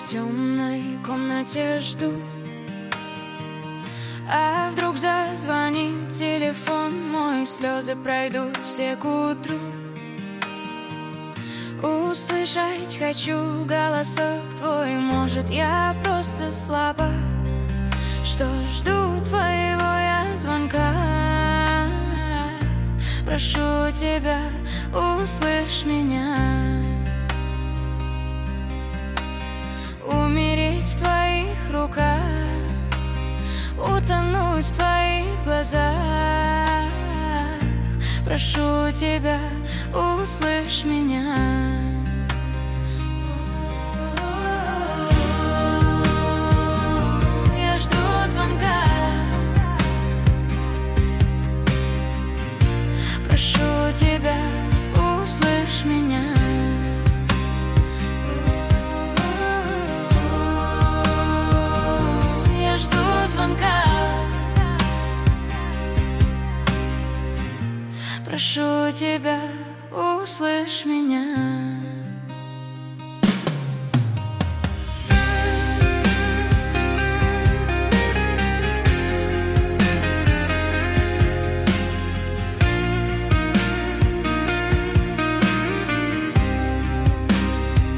В темной комнате жду, а вдруг зазвонит телефон мой, слезы пройдут все к утру. Услышать хочу голосок твой, может, я просто слаба, что жду твоего я звонка. Прошу тебя, услышь меня. Умереть в твоих руках, утонуть в твоих глазах. Прошу тебя, услышь меня. Я жду звонка. Прошу тебя, услышь меня. Я жду звонка. Прошу тебя, услышь меня.